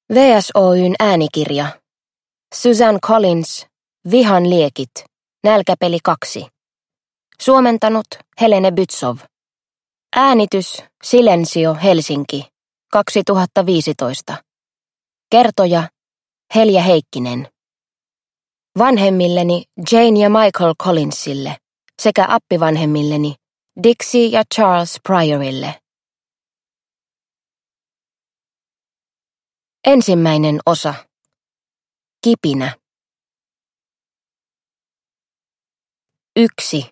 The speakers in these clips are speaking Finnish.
VSOY:n äänikirja. Suzanne Collins, Vihan liekit, Nälkäpeli 2. Suomentanut Helene Bytsov. Äänitys Silensio Helsinki, 2015. Kertoja Helja Heikkinen. Vanhemmilleni Jane ja Michael Collinsille sekä appivanhemmilleni Dixie ja Charles Pryorille. Ensimmäinen osa. Kipinä. 1.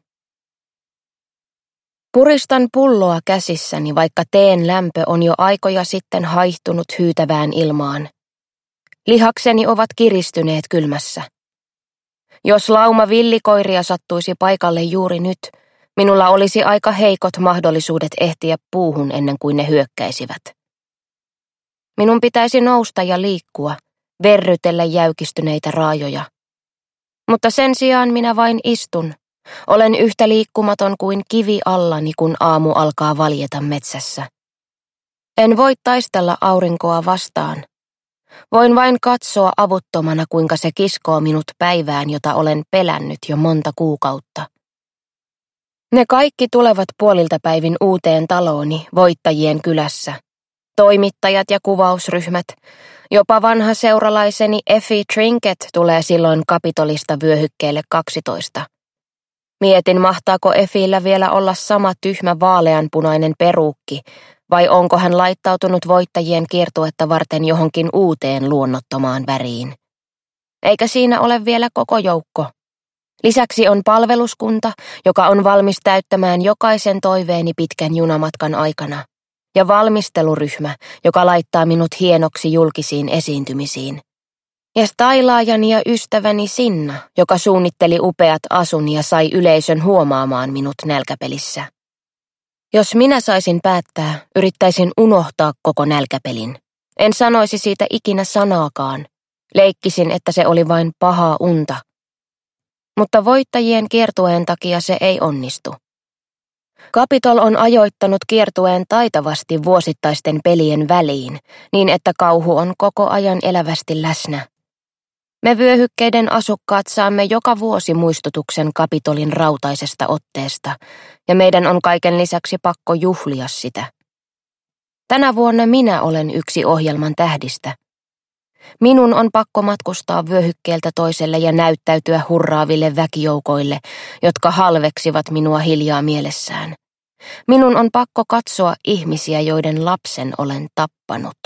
Puristan pulloa käsissäni, vaikka teen lämpö on jo aikoja sitten haihtunut hyytävään ilmaan. Lihakseni ovat kiristyneet kylmässä. Jos lauma villikoiria sattuisi paikalle juuri nyt, minulla olisi aika heikot mahdollisuudet ehtiä puuhun ennen kuin ne hyökkäisivät. Minun pitäisi nousta ja liikkua, verrytellä jäykistyneitä raajoja. Mutta sen sijaan minä vain istun. Olen yhtä liikkumaton kuin kivi allani, kun aamu alkaa valjeta metsässä. En voi taistella aurinkoa vastaan. Voin vain katsoa avuttomana, kuinka se kiskoo minut päivään, jota olen pelännyt jo monta kuukautta. Ne kaikki tulevat puolilta päivin uuteen talooni, Voittajien kylässä. Toimittajat ja kuvausryhmät, jopa vanha seuralaiseni Effie Trinket tulee silloin Kapitolista vyöhykkeelle 12. Mietin, mahtaako Effillä vielä olla sama tyhmä vaaleanpunainen peruukki, vai onko hän laittautunut Voittajien kiertuetta varten johonkin uuteen luonnottomaan väriin. Eikä siinä ole vielä koko joukko. Lisäksi on palveluskunta, joka on valmis täyttämään jokaisen toiveeni pitkän junamatkan aikana. Ja valmisteluryhmä, joka laittaa minut hienoksi julkisiin esiintymisiin. Ja stailaajani ja ystäväni Sinna, joka suunnitteli upeat asuni ja sai yleisön huomaamaan minut nälkäpelissä. Jos minä saisin päättää, yrittäisin unohtaa koko nälkäpelin. En sanoisi siitä ikinä sanaakaan. Leikkisin, että se oli vain pahaa unta. Mutta Voittajien kiertueen takia se ei onnistu. Capitol on ajoittanut kiertueen taitavasti vuosittaisten pelien väliin, niin että kauhu on koko ajan elävästi läsnä. Me vyöhykkeiden asukkaat saamme joka vuosi muistutuksen Capitolin rautaisesta otteesta, ja meidän on kaiken lisäksi pakko juhlia sitä. Tänä vuonna minä olen yksi ohjelman tähdistä. Minun on pakko matkustaa vyöhykkeeltä toiselle ja näyttäytyä hurraaville väkijoukoille, jotka halveksivat minua hiljaa mielessään. Minun on pakko katsoa ihmisiä, joiden lapsen olen tappanut.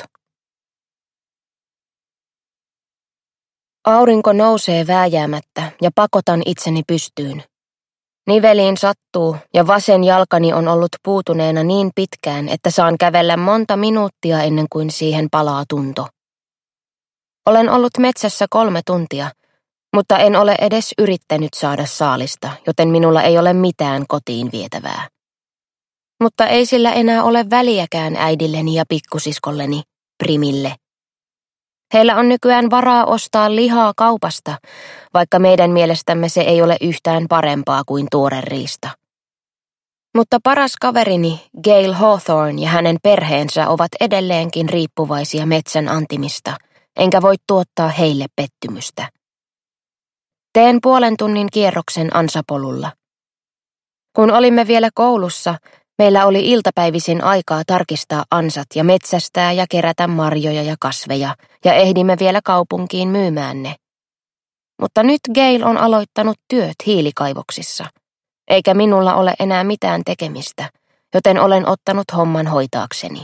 Aurinko nousee vääjäämättä ja pakotan itseni pystyyn. Niveliin sattuu ja vasen jalkani on ollut puutuneena niin pitkään, että saan kävellä monta minuuttia ennen kuin siihen palaa tunto. Olen ollut metsässä 3 tuntia, mutta en ole edes yrittänyt saada saalista, joten minulla ei ole mitään kotiin vietävää. Mutta ei sillä enää ole väliäkään äidilleni ja pikkusiskolleni, Primille. Heillä on nykyään varaa ostaa lihaa kaupasta, vaikka meidän mielestämme se ei ole yhtään parempaa kuin tuore riista. Mutta paras kaverini Gail Hawthorne ja hänen perheensä ovat edelleenkin riippuvaisia metsän antimista, enkä voi tuottaa heille pettymystä. Teen 0,5 tunnin kierroksen ansapolulla. Kun olimme vielä koulussa, meillä oli iltapäivisin aikaa tarkistaa ansat ja metsästää ja kerätä marjoja ja kasveja, ja ehdimme vielä kaupunkiin myymään ne. Mutta nyt Gail on aloittanut työt hiilikaivoksissa, eikä minulla ole enää mitään tekemistä, joten olen ottanut homman hoitaakseni.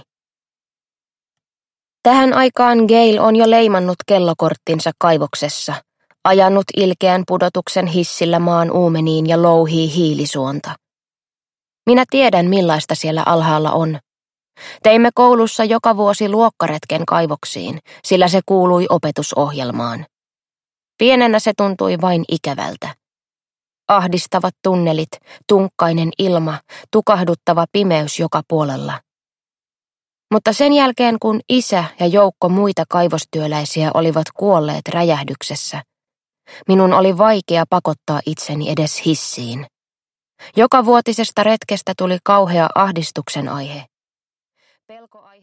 Tähän aikaan Gail on jo leimannut kellokorttinsa kaivoksessa, ajanut ilkeän pudotuksen hissillä maan uumeniin ja louhii hiilisuonta. Minä tiedän, millaista siellä alhaalla on. Teimme koulussa joka vuosi luokkaretken kaivoksiin, sillä se kuului opetusohjelmaan. Pienenä se tuntui vain ikävältä. Ahdistavat tunnelit, tunkkainen ilma, tukahduttava pimeys joka puolella. Mutta sen jälkeen, kun isä ja joukko muita kaivostyöläisiä olivat kuolleet räjähdyksessä, minun oli vaikea pakottaa itseni edes hissiin. Joka vuotisesta retkestä tuli kauhea ahdistuksen aihe. Pelko